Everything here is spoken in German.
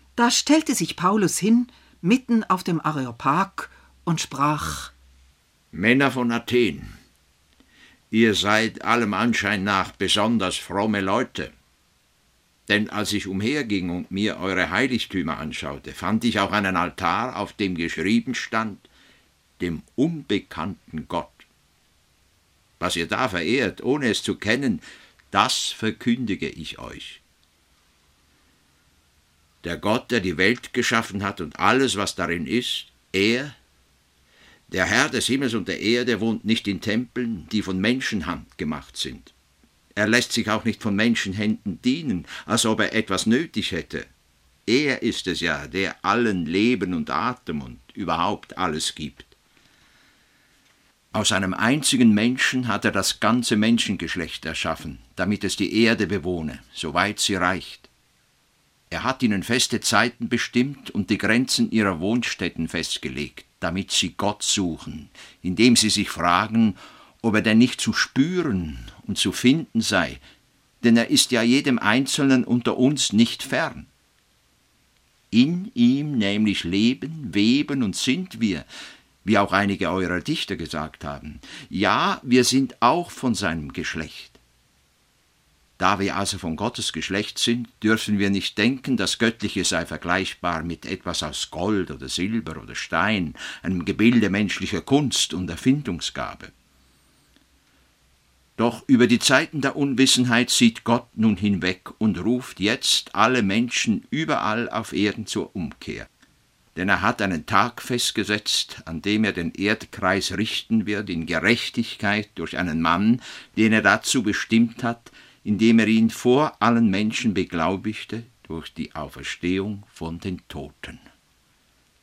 Da stellte sich Paulus hin, mitten auf dem Areopag, und sprach: Männer von Athen, ihr seid allem Anschein nach besonders fromme Leute. Denn als ich umherging und mir eure Heiligtümer anschaute, fand ich auch einen Altar, auf dem geschrieben stand: dem unbekannten Gott. Was ihr da verehrt, ohne es zu kennen, das verkündige ich euch. Der Gott, der die Welt geschaffen hat und alles, was darin ist, er, der Herr des Himmels und der Erde, wohnt nicht in Tempeln, die von Menschenhand gemacht sind. Er lässt sich auch nicht von Menschenhänden dienen, als ob er etwas nötig hätte. Er ist es ja, der allen Leben und Atem und überhaupt alles gibt. Aus einem einzigen Menschen hat er das ganze Menschengeschlecht erschaffen, damit es die Erde bewohne, soweit sie reicht. Er hat ihnen feste Zeiten bestimmt und die Grenzen ihrer Wohnstätten festgelegt, damit sie Gott suchen, indem sie sich fragen, ob er denn nicht zu spüren und zu finden sei, denn er ist ja jedem Einzelnen unter uns nicht fern. In ihm nämlich leben, weben und sind wir, wie auch einige eurer Dichter gesagt haben. Ja, wir sind auch von seinem Geschlecht. Da wir also von Gottes Geschlecht sind, dürfen wir nicht denken, das Göttliche sei vergleichbar mit etwas aus Gold oder Silber oder Stein, einem Gebilde menschlicher Kunst und Erfindungsgabe. Doch über die Zeiten der Unwissenheit sieht Gott nun hinweg und ruft jetzt alle Menschen überall auf Erden zur Umkehr. Denn er hat einen Tag festgesetzt, an dem er den Erdkreis richten wird in Gerechtigkeit durch einen Mann, den er dazu bestimmt hat, indem er ihn vor allen Menschen beglaubigte durch die Auferstehung von den Toten.